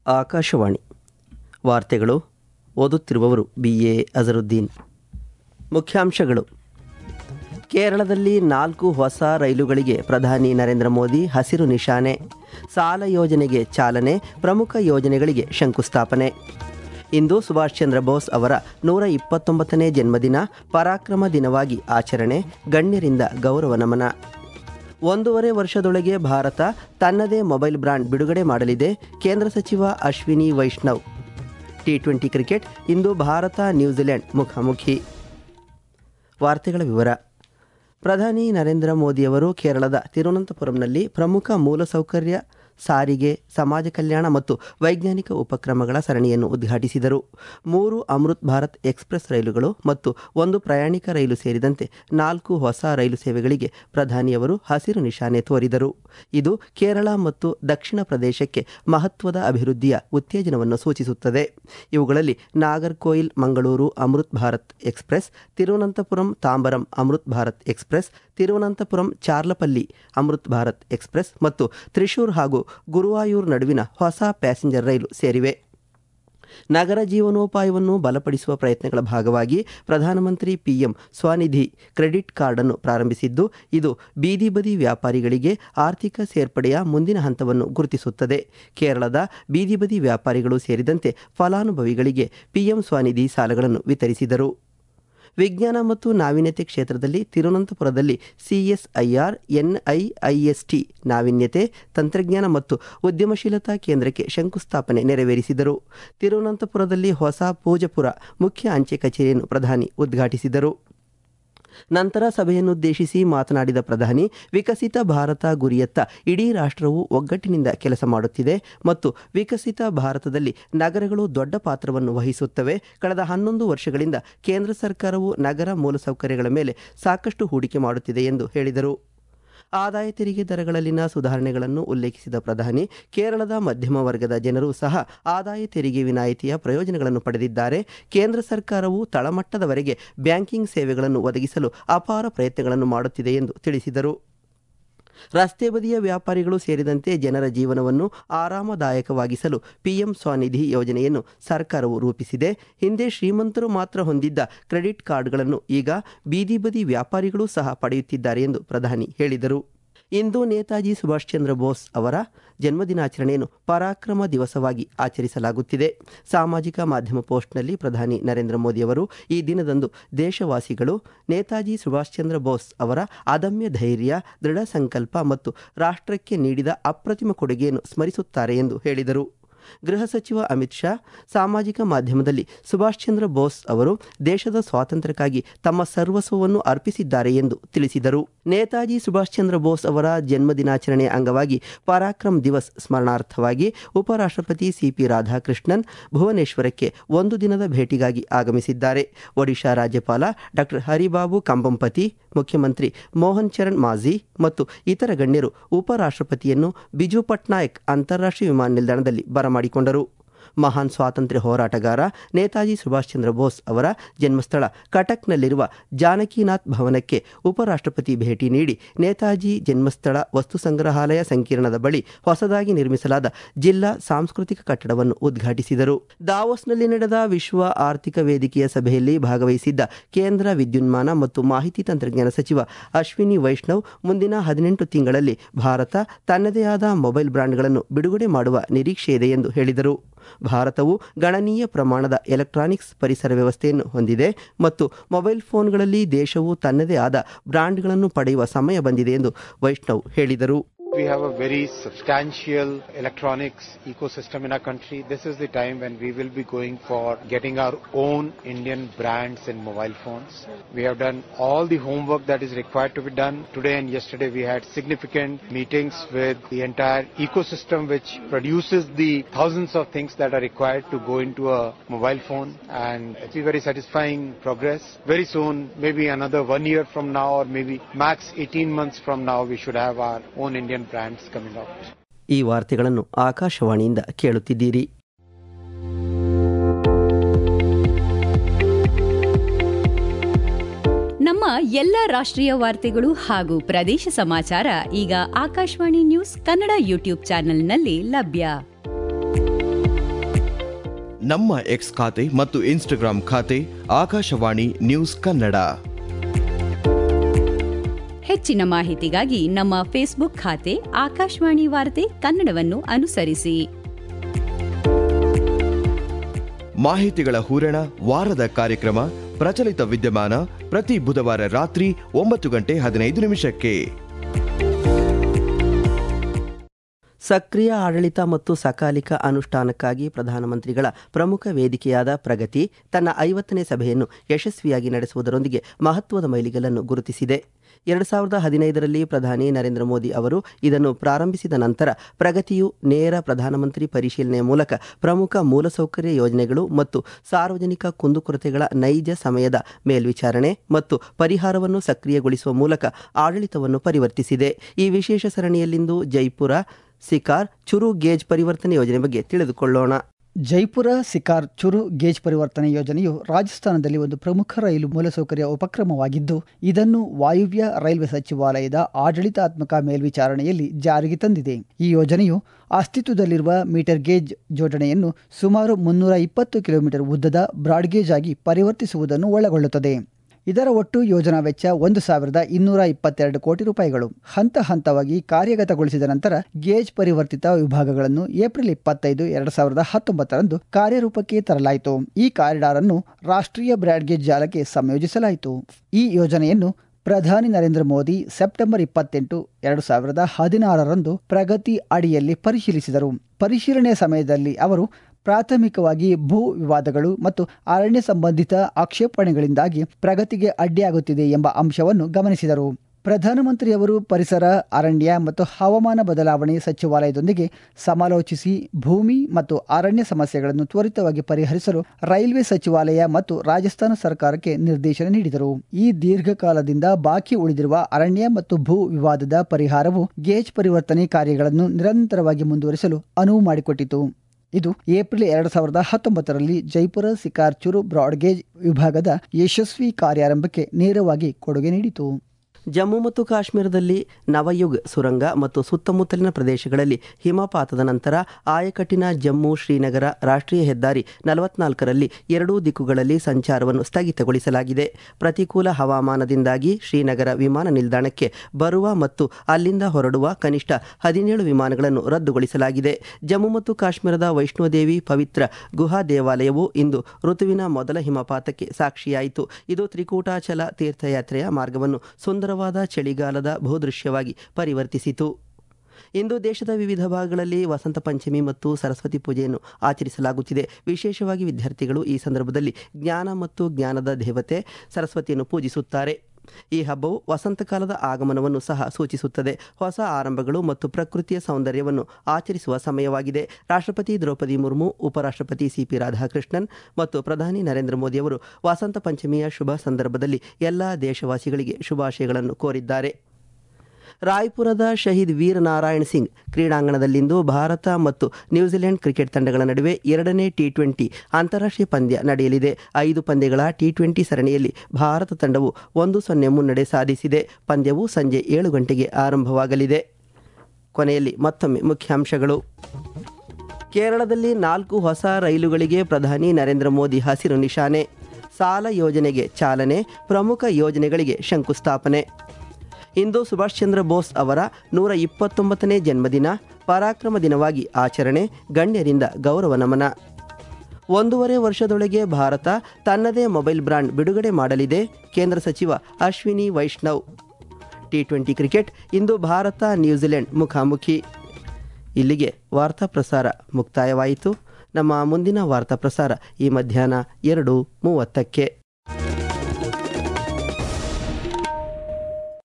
ಆಕಾಶವಾಣಿ ವಾರ್ತೆಗಳು. ಓದುತ್ತಿರುವವರು BA ಅಜರುದ್ದೀನ್. ಮುಖ್ಯಾಂಶಗಳು: ಕೇರಳದಲ್ಲಿ 4 ಹೊಸ ರೈಲುಗಳಿಗೆ ಪ್ರಧಾನಿ ನರೇಂದ್ರ ಮೋದಿ ಹಸಿರು ನಿಶಾನೆ. ಸಾಲ ಯೋಜನೆಗೆ ಚಾಲನೆ, ಪ್ರಮುಖ ಯೋಜನೆಗಳಿಗೆ ಶಂಕುಸ್ಥಾಪನೆ. ಇಂದು ಸುಭಾಷ್ ಚಂದ್ರ ಬೋಸ್ ಅವರ 129ನೇ ಜನ್ಮದಿನ, ಪರಾಕ್ರಮ ದಿನವಾಗಿ ಆಚರಣೆ, ಗಣ್ಯರಿಂದ ಗೌರವ ನಮನ. 1.5 ವರ್ಷದೊಳಗೆ ಭಾರತ ತನ್ನದೇ ಮೊಬೈಲ್ ಬ್ರಾಂಡ್ ಬಿಡುಗಡೆ ಮಾಡಲಿದೆ, ಕೇಂದ್ರ ಸಚಿವ ಅಶ್ವಿನಿ ವೈಷ್ಣವ್. T20 ಕ್ರಿಕೆಟ್, ಇಂದು ಭಾರತ ನ್ಯೂಜಿಲೆಂಡ್ ಮುಖಾಮುಖಿ. ವಾರ್ತೆಗಳ ವಿವರ. ಪ್ರಧಾನಿ ನರೇಂದ್ರ ಮೋದಿಯವರು ಕೇರಳದ ತಿರುವನಂತಪುರಂನಲ್ಲಿ ಪ್ರಮುಖ ಮೂಲಸೌಕರ್ಯ, ಸಾರಿಗೆ, ಸಮಾಜ ಕಲ್ಯಾಣ ಮತ್ತು ವೈಜ್ಞಾನಿಕ ಉಪಕ್ರಮಗಳ ಸರಣಿಯನ್ನು ಉದ್ಘಾಟಿಸಿದರು. 3 ಅಮೃತ್ ಭಾರತ್ ಎಕ್ಸ್ಪ್ರೆಸ್ ರೈಲುಗಳು ಮತ್ತು 1 ಪ್ರಯಾಣಿಕ ರೈಲು ಸೇರಿದಂತೆ 4 ಹೊಸ ರೈಲು ಸೇವೆಗಳಿಗೆ ಪ್ರಧಾನಿಯವರು ಹಸಿರು ನಿಶಾನೆ ತೋರಿದರು. ಇದು ಕೇರಳ ಮತ್ತು ದಕ್ಷಿಣ ಪ್ರದೇಶಕ್ಕೆ ಮಹತ್ವದ ಅಭಿವೃದ್ಧಿಯ ಉತ್ತೇಜನವನ್ನು ಸೂಚಿಸುತ್ತದೆ. ಇವುಗಳಲ್ಲಿ Nagercoil Mangaluru Amrit Bharat express, Thiruvananthapuram Tambaram Amrit Bharat express, Thiruvananthapuram Charlapalli Amrit Bharat express ಮತ್ತು ತ್ರಿಶೂರ್ ಹಾಗೂ ಗುರುವಾಯೂರ್ ನಡುವಿನ ಹೊಸ ಪ್ಯಾಸೆಂಜರ್ ರೈಲು ಸೇರಿವೆ. ನಗರ ಜೀವನೋಪಾಯವನ್ನು ಬಲಪಡಿಸುವ ಪ್ರಯತ್ನಗಳ ಭಾಗವಾಗಿ ಪ್ರಧಾನಮಂತ್ರಿ PM ಸ್ವನಿಧಿ ಕ್ರೆಡಿಟ್ ಕಾರ್ಡ್ ಅನ್ನು ಪ್ರಾರಂಭಿಸಿದ್ದು, ಇದು ಬೀದಿ ಬದಿ ವ್ಯಾಪಾರಿಗಳಿಗೆ ಆರ್ಥಿಕ ಸೇರ್ಪಡೆಯ ಮುಂದಿನ ಹಂತವನ್ನು ಗುರುತಿಸುತ್ತದೆ. ಕೇರಳದ ಬೀದಿ ಬದಿ ವ್ಯಾಪಾರಿಗಳು ಸೇರಿದಂತೆ ಫಲಾನುಭವಿಗಳಿಗೆ PM ಸ್ವನಿಧಿ ಸಾಲಗಳನ್ನು ವಿತರಿಸಿದರು. ವಿಜ್ಞಾನ ಮತ್ತು ನಾವೀನ್ಯತೆ ಕ್ಷೇತ್ರದಲ್ಲಿ ತಿರುವನಂತಪುರದಲ್ಲಿ CSIR NIIST ನಾವೀನ್ಯತೆ, ತಂತ್ರಜ್ಞಾನ ಮತ್ತು ಉದ್ಯಮಶೀಲತಾ ಕೇಂದ್ರಕ್ಕೆ ಶಂಕುಸ್ಥಾಪನೆ ನೆರವೇರಿಸಿದರು. ತಿರುವನಂತಪುರದಲ್ಲಿ ಹೊಸ ಪೂಜಪುರ ಮುಖ್ಯ ಅಂಚೆ ಕಚೇರಿಯನ್ನು ಪ್ರಧಾನಿ ಉದ್ಘಾಟಿಸಿದರು. ನಂತರ ಸಭೆಯನ್ನುದ್ದೇಶಿಸಿ ಮಾತನಾಡಿದ ಪ್ರಧಾನಿ, ವಿಕಸಿತ ಭಾರತ ಗುರಿಯತ್ತ ಇಡೀ ರಾಷ್ಟ್ರವು ಒಗ್ಗಟ್ಟಿನಿಂದ ಕೆಲಸ ಮಾಡುತ್ತಿದೆ ಮತ್ತು ವಿಕಸಿತ ಭಾರತದಲ್ಲಿ ನಗರಗಳು ದೊಡ್ಡ ಪಾತ್ರವನ್ನು ವಹಿಸುತ್ತವೆ. ಕಳೆದ 11 ವರ್ಷಗಳಿಂದ ಕೇಂದ್ರ ಸರ್ಕಾರವು ನಗರ ಮೂಲಸೌಕರ್ಯಗಳ ಮೇಲೆ ಸಾಕಷ್ಟು ಹೂಡಿಕೆ ಮಾಡುತ್ತಿದೆ ಎಂದು ಹೇಳಿದರು. ಆದಾಯ ತೆರಿಗೆ ದರಗಳಲ್ಲಿನ ಸುಧಾರಣೆಗಳನ್ನು ಉಲ್ಲೇಖಿಸಿದ ಪ್ರಧಾನಿ, ಕೇರಳದ ಮಧ್ಯಮ ವರ್ಗದ ಜನರು ಸಹ ಆದಾಯ ತೆರಿಗೆ ವಿನಾಯಿತಿಯ ಪ್ರಯೋಜನಗಳನ್ನು ಪಡೆದಿದ್ದಾರೆ. ಕೇಂದ್ರ ಸರ್ಕಾರವು ತಳಮಟ್ಟದವರೆಗೆ ಬ್ಯಾಂಕಿಂಗ್ ಸೇವೆಗಳನ್ನು ಒದಗಿಸಲು ಅಪಾರ ಪ್ರಯತ್ನಗಳನ್ನು ಮಾಡುತ್ತಿದೆ ಎಂದು ತಿಳಿಸಿದರು. ರಸ್ತೆ ಬದಿಯ ವ್ಯಾಪಾರಿಗಳು ಸೇರಿದಂತೆ ಜನರ ಜೀವನವನ್ನು ಆರಾಮದಾಯಕವಾಗಿಸಲು PM ಸ್ವನಿಧಿ ಯೋಜನೆಯನ್ನು ಸರ್ಕಾರವು ರೂಪಿಸಿದೆ. ಹಿಂದೆ ಶ್ರೀಮಂತರು ಮಾತ್ರ ಹೊಂದಿದ್ದ ಕ್ರೆಡಿಟ್ ಕಾರ್ಡ್ಗಳನ್ನು ಈಗ ಬೀದಿ ಬದಿ ವ್ಯಾಪಾರಿಗಳು ಸಹ ಪಡೆಯುತ್ತಿದ್ದಾರೆ ಎಂದು ಪ್ರಧಾನಿ ಹೇಳಿದರು. ಇಂದು ನೇತಾಜಿ ಸುಭಾಷ್ ಚಂದ್ರ ಬೋಸ್ ಅವರ ಜನ್ಮದಿನಾಚರಣೆಯನ್ನು ಪರಾಕ್ರಮ ದಿವಸವಾಗಿ ಆಚರಿಸಲಾಗುತ್ತಿದೆ. ಸಾಮಾಜಿಕ ಮಾಧ್ಯಮ ಪೋಸ್ಟ್ನಲ್ಲಿ ಪ್ರಧಾನಿ ನರೇಂದ್ರ ಮೋದಿಯವರು ಈ ದಿನದಂದು ದೇಶವಾಸಿಗಳು ನೇತಾಜಿ ಸುಭಾಷ್ ಚಂದ್ರ ಬೋಸ್ ಅವರ ಅದಮ್ಯ ಧೈರ್ಯ, ದೃಢ ಸಂಕಲ್ಪ ಮತ್ತು ರಾಷ್ಟ್ರಕ್ಕೆ ನೀಡಿದ ಅಪ್ರತಿಮ ಕೊಡುಗೆಯನ್ನು ಸ್ಮರಿಸುತ್ತಾರೆ ಎಂದು ಹೇಳಿದರು. ಗೃಹ ಸಚಿವ ಅಮಿತ್ ಶಾ ಸಾಮಾಜಿಕ ಮಾಧ್ಯಮದಲ್ಲಿ ಸುಭಾಷ್ ಚಂದ್ರ ಬೋಸ್ ಅವರು ದೇಶದ ಸ್ವಾತಂತ್ರ್ಯಕ್ಕಾಗಿ ತಮ್ಮ ಸರ್ವಸ್ವವನ್ನು ಅರ್ಪಿಸಿದ್ದಾರೆ ಎಂದು ತಿಳಿಸಿದರು. ನೇತಾಜಿ ಸುಭಾಷ್ ಚಂದ್ರ ಬೋಸ್ ಅವರ ಜನ್ಮದಿನಾಚರಣೆಯ ಅಂಗವಾಗಿ ಪರಾಕ್ರಮ್ ದಿವಸ್ ಸ್ಮರಣಾರ್ಥವಾಗಿ ಉಪರಾಷ್ಟ್ರಪತಿ CP ರಾಧಾಕೃಷ್ಣನ್ ಭುವನೇಶ್ವರಕ್ಕೆ 1 ದಿನದ ಭೇಟಿಗಾಗಿ ಆಗಮಿಸಿದ್ದಾರೆ. ಒಡಿಶಾ ರಾಜ್ಯಪಾಲ ಡಾ ಹರಿಬಾಬು ಕಂಬಂಪತಿ, ಮುಖ್ಯಮಂತ್ರಿ ಮೋಹನ್ ಚರಣ್ ಮಾಝಿ ಮತ್ತು ಇತರ ಗಣ್ಯರು ಉಪರಾಷ್ಟ್ರಪತಿಯನ್ನು ಬಿಜು ಪಟ್ನಾಯಕ್ ಅಂತಾರಾಷ್ಟ್ರೀಯ ವಿಮಾನ ನಿಲ್ದಾಣದಲ್ಲಿ ಬರಮಾಡಿಕೊಂಡರು. ಮಹಾನ್ ಸ್ವಾತಂತ್ರ್ಯ ಹೋರಾಟಗಾರ ನೇತಾಜಿ ಸುಭಾಷ್ ಚಂದ್ರ ಬೋಸ್ ಅವರ ಜನ್ಮಸ್ಥಳ ಕಟಕ್ನಲ್ಲಿರುವ ಜಾನಕಿನಾಥ್ ಭವನಕ್ಕೆ ಉಪರಾಷ್ಟ್ರಪತಿ ಭೇಟಿ ನೀಡಿ ನೇತಾಜಿ ಜನ್ಮಸ್ಥಳ ವಸ್ತು ಸಂಗ್ರಹಾಲಯ ಸಂಕೀರ್ಣದ ಬಳಿ ಹೊಸದಾಗಿ ನಿರ್ಮಿಸಲಾದ ಜಿಲ್ಲಾ ಸಾಂಸ್ಕೃತಿಕ ಕಟ್ಟಡವನ್ನು ಉದ್ಘಾಟಿಸಿದರು. ದಾವೋಸ್ನಲ್ಲಿ ನಡೆದ ವಿಶ್ವ ಆರ್ಥಿಕ ವೇದಿಕೆಯ ಸಭೆಯಲ್ಲಿ ಭಾಗವಹಿಸಿದ್ದ ಕೇಂದ್ರ ವಿದ್ಯುನ್ಮಾನ ಮತ್ತು ಮಾಹಿತಿ ತಂತ್ರಜ್ಞಾನ ಸಚಿವ ಅಶ್ವಿನಿ ವೈಷ್ಣವ್, ಮುಂದಿನ 18 ತಿಂಗಳಲ್ಲಿ ಭಾರತ ತನ್ನದೇ ಆದ ಮೊಬೈಲ್ ಬ್ರಾಂಡ್ಗಳನ್ನು ಬಿಡುಗಡೆ ಮಾಡುವ ನಿರೀಕ್ಷೆಯಿದೆ ಎಂದು ಹೇಳಿದರು. ಭಾರತವು ಗಣನೀಯ ಪ್ರಮಾಣದ ಎಲೆಕ್ಟ್ರಾನಿಕ್ಸ್ ಪರಿಸರ ವ್ಯವಸ್ಥೆಯನ್ನು ಹೊಂದಿದೆ ಮತ್ತು ಮೊಬೈಲ್ ಫೋನ್ಗಳಲ್ಲಿ ದೇಶವು ತನ್ನದೇ ಆದ ಬ್ರಾಂಡ್ಗಳನ್ನು ಪಡೆಯುವ ಸಮಯ ಬಂದಿದೆ ಎಂದು ವೈಷ್ಣವ್ ಹೇಳಿದರು. We have a very substantial electronics ecosystem in our country. This is the time when we will be going for getting our own Indian brands in mobile phones. We have done all the homework that is required to be done. Today and yesterday we had significant meetings with the entire ecosystem which produces the thousands of things that are required to go into a mobile phone, and it's a very satisfying progress. Very soon, maybe another 1 year from now or maybe max 18 months from now, we should have our own Indian brands coming out. ಈ ವಾರ್ತೆಗಳನ್ನು ಆಕಾಶವಾಣಿಯಿಂದ ಕೇಳುತ್ತಿದ್ದೀರಿ. ನಮ್ಮ ಎಲ್ಲ ರಾಷ್ಟ್ರೀಯ ವಾರ್ತೆಗಳು ಹಾಗೂ ಪ್ರದೇಶ ಸಮಾಚಾರ ಈಗ ಆಕಾಶವಾಣಿ ನ್ಯೂಸ್ ಕನ್ನಡ ಯೂಟ್ಯೂಬ್ ಚಾನೆಲ್ನಲ್ಲಿ ಲಭ್ಯ. ನಮ್ಮ ಎಕ್ಸ್ ಖಾತೆ ಮತ್ತು ಇನ್ಸ್ಟಾಗ್ರಾಂ ಖಾತೆ ಆಕಾಶವಾಣಿ ನ್ಯೂಸ್ ಕನ್ನಡ. ಹೆಚ್ಚಿನ ಮಾಹಿತಿಗಾಗಿ ನಮ್ಮ ಫೇಸ್ಬುಕ್ ಖಾತೆ ಆಕಾಶವಾಣಿ ವಾರ್ತೆ ಕನ್ನಡವನ್ನು ಅನುಸರಿಸಿ. ಮಾಹಿತಿಗಳ ಹೂರಣ, ವಾರದ ಕಾರ್ಯಕ್ರಮ, ಪ್ರಚಲಿತ ವಿದ್ಯಮಾನ ಪ್ರತಿ ಬುಧವಾರ ರಾತ್ರಿ 9:15 ಸಕ್ರಿಯ ಆಡಳಿತ ಮತ್ತು ಸಕಾಲಿಕ ಅನುಷ್ಠಾನಕ್ಕಾಗಿ ಪ್ರಧಾನಮಂತ್ರಿಗಳ ಪ್ರಮುಖ ವೇದಿಕೆಯಾದ ಪ್ರಗತಿ ತನ್ನ 50ನೇ ಸಭೆಯನ್ನು ಯಶಸ್ವಿಯಾಗಿ ನಡೆಸುವುದರೊಂದಿಗೆ ಮಹತ್ವದ ಮೈಲಿಗಲ್ಲನ್ನು ಗುರುತಿಸಿದೆ. 2015ರಲ್ಲಿ ಪ್ರಧಾನಿ ನರೇಂದ್ರ ಮೋದಿ ಅವರು ಇದನ್ನು ಪ್ರಾರಂಭಿಸಿದ ನಂತರ ಪ್ರಗತಿಯು ನೇರ ಪ್ರಧಾನಮಂತ್ರಿ ಪರಿಶೀಲನೆಯ ಮೂಲಕ ಪ್ರಮುಖ ಮೂಲಸೌಕರ್ಯ ಯೋಜನೆಗಳು ಮತ್ತು ಸಾರ್ವಜನಿಕ ಕುಂದುಕೊರತೆಗಳ ನೈಜ ಸಮಯದ ಮೇಲ್ವಿಚಾರಣೆ ಮತ್ತು ಪರಿಹಾರವನ್ನು ಸಕ್ರಿಯಗೊಳಿಸುವ ಮೂಲಕ ಆಡಳಿತವನ್ನು ಪರಿವರ್ತಿಸಿದೆ. ಈ ವಿಶೇಷ ಸರಣಿಯಲ್ಲಿಂದು ಜೈಪುರ ಸಿಕಾರ್ ಚುರು ಗೇಜ್ ಪರಿವರ್ತನೆ ಯೋಜನೆ ಬಗ್ಗೆ ತಿಳಿದುಕೊಳ್ಳೋಣ. ಜೈಪುರ ಸಿಕಾರ್ ಚುರು ಗೇಜ್ ಪರಿವರ್ತನೆ ಯೋಜನೆಯು ರಾಜಸ್ಥಾನದಲ್ಲಿ ಒಂದು ಪ್ರಮುಖ ರೈಲು ಮೂಲಸೌಕರ್ಯ ಉಪಕ್ರಮವಾಗಿದ್ದು, ಇದನ್ನು ವಾಯುವ್ಯ ರೈಲ್ವೆ ಸಚಿವಾಲಯದ ಆಡಳಿತಾತ್ಮಕ ಮೇಲ್ವಿಚಾರಣೆಯಲ್ಲಿ ಜಾರಿಗೆ ತಂದಿದೆ. ಈ ಯೋಜನೆಯು ಅಸ್ತಿತ್ವದಲ್ಲಿರುವ ಮೀಟರ್ ಗೇಜ್ ಜೋಡಣೆಯನ್ನು ಸುಮಾರು 320 ಕಿಲೋಮೀಟರ್ ಉದ್ದದ ಬ್ರಾಡ್ಗೇಜ್ ಆಗಿ ಪರಿವರ್ತಿಸುವುದನ್ನು ಒಳಗೊಳ್ಳುತ್ತದೆ. ಇದರ ಒಟ್ಟು ಯೋಜನಾ ವೆಚ್ಚ 1,222 ಕೋಟಿ ರೂಪಾಯಿಗಳು. ಹಂತ ಹಂತವಾಗಿ ಕಾರ್ಯಗತಗೊಳಿಸಿದ ನಂತರ ಗೇಜ್ ಪರಿವರ್ತಿತ ವಿಭಾಗಗಳನ್ನು ಏಪ್ರಿಲ್ 25, 2019ರಂದು ಕಾರ್ಯರೂಪಕ್ಕೆ ತರಲಾಯಿತು. ಈ ಕಾರಿಡಾರ್ ಅನ್ನು ರಾಷ್ಟ್ರೀಯ ಬ್ರಾಡ್ಗೇಜ್ ಜಾಲಕ್ಕೆ ಸಂಯೋಜಿಸಲಾಯಿತು. ಈ ಯೋಜನೆಯನ್ನು ಪ್ರಧಾನಿ ನರೇಂದ್ರ ಮೋದಿ ಸೆಪ್ಟೆಂಬರ್ 28, 2016ರಂದು ಪ್ರಗತಿ ಅಡಿಯಲ್ಲಿ ಪರಿಶೀಲಿಸಿದರು. ಪರಿಶೀಲನೆಯ ಸಮಯದಲ್ಲಿ ಅವರು ಪ್ರಾಥಮಿಕವಾಗಿ ಭೂ ವಿವಾದಗಳು ಮತ್ತು ಅರಣ್ಯ ಸಂಬಂಧಿತ ಆಕ್ಷೇಪಣೆಗಳಿಂದಾಗಿ ಪ್ರಗತಿಗೆ ಅಡ್ಡಿಯಾಗುತ್ತಿದೆ ಎಂಬ ಅಂಶವನ್ನು ಗಮನಿಸಿದರು. ಪ್ರಧಾನಮಂತ್ರಿಯವರು ಪರಿಸರ, ಅರಣ್ಯ ಮತ್ತು ಹವಾಮಾನ ಬದಲಾವಣೆ ಸಚಿವಾಲಯದೊಂದಿಗೆ ಸಮಾಲೋಚಿಸಿ ಭೂಮಿ ಮತ್ತು ಅರಣ್ಯ ಸಮಸ್ಯೆಗಳನ್ನು ತ್ವರಿತವಾಗಿ ಪರಿಹರಿಸಲು ರೈಲ್ವೆ ಸಚಿವಾಲಯ ಮತ್ತು ರಾಜಸ್ಥಾನ ಸರ್ಕಾರಕ್ಕೆ ನಿರ್ದೇಶನ ನೀಡಿದರು. ಈ ದೀರ್ಘಕಾಲದಿಂದ ಬಾಕಿ ಉಳಿದಿರುವ ಅರಣ್ಯ ಮತ್ತು ಭೂ ವಿವಾದದ ಪರಿಹಾರವು ಗೇಜ್ ಪರಿವರ್ತನೆ ಕಾರ್ಯಗಳನ್ನು ನಿರಂತರವಾಗಿ ಮುಂದುವರಿಸಲು ಅನುವು ಮಾಡಿಕೊಟ್ಟಿತು. ಇದು ಏಪ್ರಿಲ್ 2019ರಲ್ಲಿ ಜೈಪುರ ಸಿಕಾರ್ ಚುರು ಬ್ರಾಡ್ಗೇಜ್ ವಿಭಾಗದ ಯಶಸ್ವಿ ಕಾರ್ಯಾರಂಭಕ್ಕೆ ನೇರವಾಗಿ ಕೊಡುಗೆ ನೀಡಿತು. ಜಮ್ಮು ಮತ್ತು ಕಾಶ್ಮೀರದಲ್ಲಿ ನವಯುಗ್ ಸುರಂಗ ಮತ್ತು ಸುತ್ತಮುತ್ತಲಿನ ಪ್ರದೇಶಗಳಲ್ಲಿ ಹಿಮಪಾತದ ನಂತರ ಆಯಕಟ್ಟಿನ ಜಮ್ಮು ಶ್ರೀನಗರ ರಾಷ್ಟ್ರೀಯ ಹೆದ್ದಾರಿ 44ರಲ್ಲಿ ಎರಡೂ ದಿಕ್ಕುಗಳಲ್ಲಿ ಸಂಚಾರವನ್ನು ಸ್ಥಗಿತಗೊಳಿಸಲಾಗಿದೆ. ಪ್ರತಿಕೂಲ ಹವಾಮಾನದಿಂದಾಗಿ ಶ್ರೀನಗರ ವಿಮಾನ ನಿಲ್ದಾಣಕ್ಕೆ ಬರುವ ಮತ್ತು ಅಲ್ಲಿಂದ ಹೊರಡುವ ಕನಿಷ್ಠ 17 ವಿಮಾನಗಳನ್ನು ರದ್ದುಗೊಳಿಸಲಾಗಿದೆ. ಜಮ್ಮು ಮತ್ತು ಕಾಶ್ಮೀರದ ವೈಷ್ಣೋದೇವಿ ಪವಿತ್ರ ಗುಹಾ ದೇವಾಲಯವು ಇಂದು ಋತುವಿನ ಮೊದಲ ಹಿಮಪಾತಕ್ಕೆ ಸಾಕ್ಷಿಯಾಯಿತು. ಇದು ತ್ರಿಕೂಟಾಚಲ ತೀರ್ಥಯಾತ್ರೆಯ ಮಾರ್ಗವನ್ನು ಸುಂದರವಾದ ಚಳಿಗಾಲದ ಭೂದೃಶ್ಯವಾಗಿ ಪರಿವರ್ತಿಸಿತು. ಇಂದು ದೇಶದ ವಿವಿಧ ಭಾಗಗಳಲ್ಲಿ ವಸಂತ ಪಂಚಮಿ ಮತ್ತು ಸರಸ್ವತಿ ಪೂಜೆಯನ್ನು ಆಚರಿಸಲಾಗುತ್ತಿದೆ. ವಿಶೇಷವಾಗಿ ವಿದ್ಯಾರ್ಥಿಗಳು ಈ ಸಂದರ್ಭದಲ್ಲಿ ಜ್ಞಾನ ಮತ್ತು ಜ್ಞಾನದ ದೇವತೆ ಸರಸ್ವತಿಯನ್ನು ಪೂಜಿಸುತ್ತಾರೆ. ಈ ಹಬ್ಬವು ವಸಂತಕಾಲದ ಆಗಮನವನ್ನು ಸಹ ಸೂಚಿಸುತ್ತದೆ. ಹೊಸ ಆರಂಭಗಳು ಮತ್ತು ಪ್ರಕೃತಿಯ ಸೌಂದರ್ಯವನ್ನು ಆಚರಿಸುವ ಸಮಯವಾಗಿದೆ. ರಾಷ್ಟ್ರಪತಿ ದ್ರೌಪದಿ ಮುರ್ಮು, ಉಪರಾಷ್ಟ್ರಪತಿ ಸಿಪಿ ರಾಧಾಕೃಷ್ಣನ್ ಮತ್ತು ಪ್ರಧಾನಿ ನರೇಂದ್ರ ಮೋದಿ ಅವರು ವಸಂತ ಪಂಚಮಿಯ ಶುಭ ಸಂದರ್ಭದಲ್ಲಿ ಎಲ್ಲ ದೇಶವಾಸಿಗಳಿಗೆ ಶುಭಾಶಯಗಳನ್ನು ಕೋರಿದ್ದಾರೆ. ರಾಯ್ಪುರದ ಶಹೀದ್ ವೀರ್ ನಾರಾಯಣ್ ಸಿಂಗ್ ಕ್ರೀಡಾಂಗಣದಲ್ಲಿಂದು ಭಾರತ ಮತ್ತು ನ್ಯೂಜಿಲೆಂಡ್ ಕ್ರಿಕೆಟ್ ತಂಡಗಳ ನಡುವೆ 2ನೇ T20 ಅಂತಾರಾಷ್ಟ್ರೀಯ ಪಂದ್ಯ ನಡೆಯಲಿದೆ. 5 ಪಂದ್ಯಗಳ T20 ಸರಣಿಯಲ್ಲಿ ಭಾರತ ತಂಡವು 1-0 ಮುನ್ನಡೆ ಸಾಧಿಸಿದೆ. ಪಂದ್ಯವು ಸಂಜೆ 7 ಗಂಟೆಗೆ ಆರಂಭವಾಗಲಿದೆ. ಕೊನೆಯಲ್ಲಿ ಮತ್ತೊಮ್ಮೆ ಮುಖ್ಯಾಂಶಗಳು. ಕೇರಳದಲ್ಲಿ 4 ಹೊಸ ರೈಲುಗಳಿಗೆ ಪ್ರಧಾನಿ ನರೇಂದ್ರ ಮೋದಿ ಹಸಿರು ನಿಶಾನೆ. ಸಾಲ ಯೋಜನೆಗೆ ಚಾಲನೆ, ಪ್ರಮುಖ ಯೋಜನೆಗಳಿಗೆ ಶಂಕುಸ್ಥಾಪನೆ. ಇಂದು ಸುಭಾಷ್ ಚಂದ್ರ ಬೋಸ್ ಅವರ 129ನೇ ಜನ್ಮದಿನ, ಪರಾಕ್ರಮ ದಿನವಾಗಿ ಆಚರಣೆ, ಗಣ್ಯರಿಂದ ಗೌರವ ನಮನ. 1.5 ವರ್ಷದೊಳಗೆ ಭಾರತ ತನ್ನದೇ ಮೊಬೈಲ್ ಬ್ರಾಂಡ್ ಬಿಡುಗಡೆ ಮಾಡಲಿದೆ, ಕೇಂದ್ರ ಸಚಿವ ಅಶ್ವಿನಿ ವೈಷ್ಣವ್. T20 ಕ್ರಿಕೆಟ್, ಇಂದು ಭಾರತ ನ್ಯೂಜಿಲೆಂಡ್ ಮುಖಾಮುಖಿ. ಇಲ್ಲಿಗೆ ವಾರ್ತಾ ಪ್ರಸಾರ ಮುಕ್ತಾಯವಾಯಿತು. ನಮ್ಮ ಮುಂದಿನ ವಾರ್ತಾ ಪ್ರಸಾರ ಈ ಮಧ್ಯಾಹ್ನ 2:30ಕ್ಕೆ.